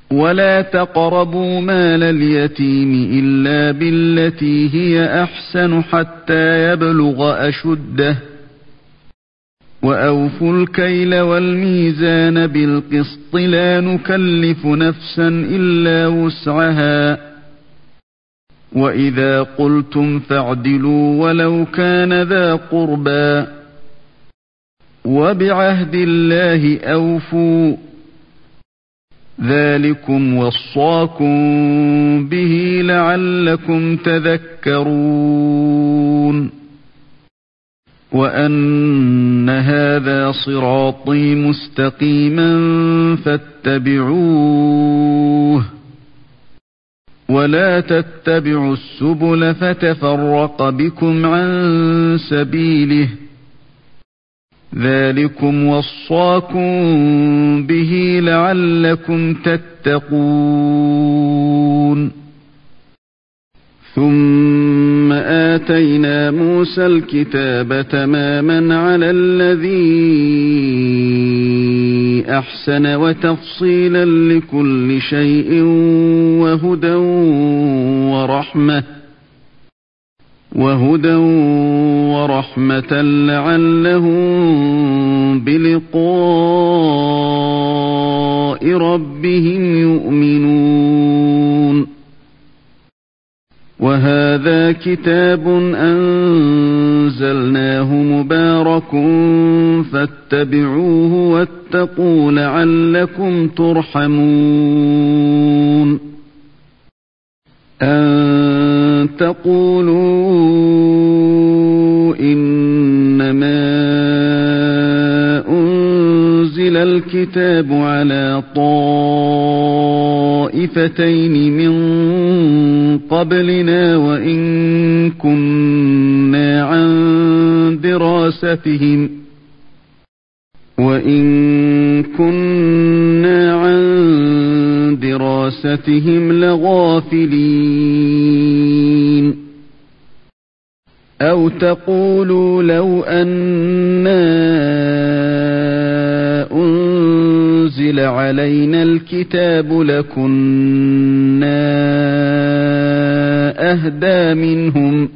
ولا تقربوا مال اليتيم إلا بالتي هي أحسن حتى يبلغ أشده وأوفوا الكيل والميزان بالقسط لا نكلف نفسا إلا وسعها وإذا قلتم فاعدلوا ولو كان ذا قربى وبعهد الله أوفوا ذلكم وصاكم به لعلكم تذكرون وأن هذا صراطي مستقيما فاتبعوه ولا تتبعوا السبل فتفرق بكم عن سبيله ذلكم وصاكم به لعلكم تتقون ثم آتينا موسى الكتاب تماما على الذي أحسن وتفصيلا لكل شيء وهدى ورحمة لعلهم بلقاء ربهم يؤمنون وهذا كتاب أنزلناه مبارك فاتبعوه واتقوا لعلكم ترحمون أن تقولوا إنما أنزل الكتاب على طائفتين من قبلنا وإن كنا عن دراستهم لغافلين أو تقولوا لو أنا أنزل علينا الكتاب لكنا أهدى منهم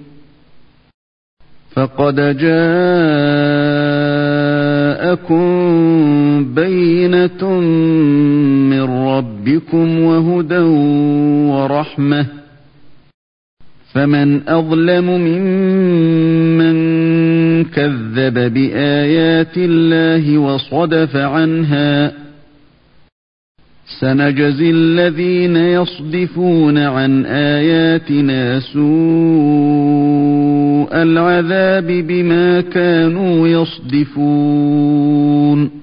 فقد جاءكم بينة من ربكم وهدى ورحمة فمن أظلم ممن كذب بآيات الله وصدف عنها سنجزي الذين يصدفون عن آياتنا سوء العذاب بما كانوا يصدفون